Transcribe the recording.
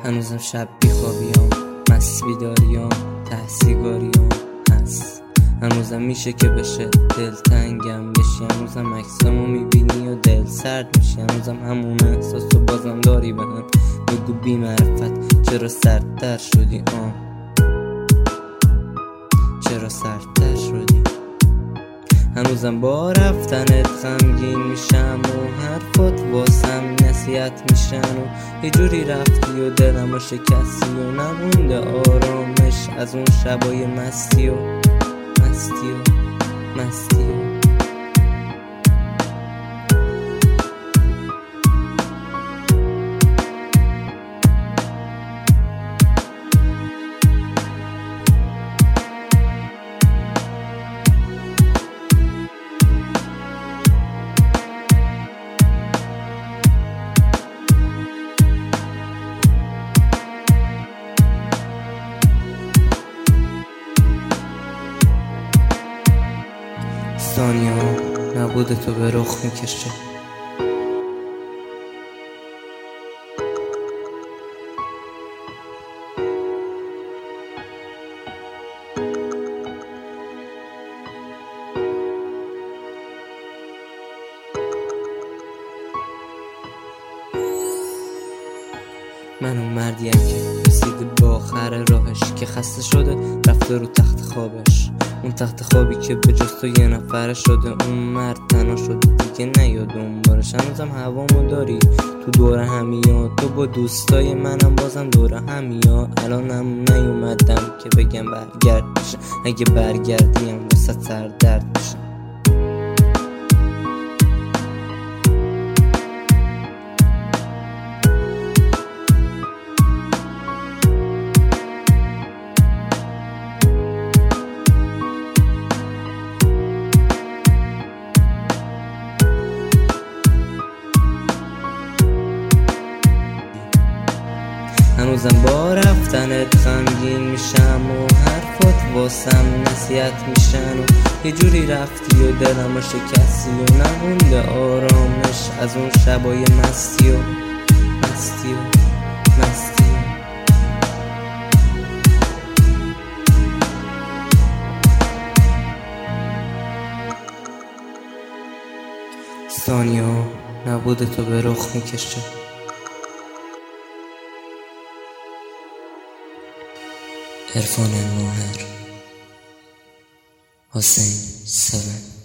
هنوزم شب بیخوابیام، مست بیداریام، تحصیلگاریام هست. هنوزم میشه که بشه دلتنگم بشی، هنوزم عکسامو میبینی و دل سرد میشی، هنوزم همون احساسو بازم داری بهم. بگو بی معرفت چرا سردتر شدی؟ چرا سردتر شدی؟ هنوزم با رفتنت غمگین میشم و حرفات واسم نصیحت میشن و یه جوری رفتی و دلمو شکستی و نمونده آرامش از اون شبای مستی و ثانیه ها نبوده تو به رخ میکشه. من اون مردیم که رسیده به آخر راهش، که خسته شده رفته رو تخت خوابش، اون تخت خوابی که به جز تو یه نفره شده. اون مرد تنها شده دیگه نیاد دنبالش. هنوزم هوامو داری تو دور همیا، تو با دوستای منم بازم دور همیا. الانم نیومدم که بگم برگرد میشه، اگه برگردیم واسه سر درد میشه. هنوزم با رفتنت غمگین میشم و حرفات واسم نصیحت میشن و یه جوری رفتی و دلمو شکستی و نمونده آرامش از اون شبای مستی و ثانیه ها نبوده تو به رخ میکشه. عرفان ماهر، حسین 7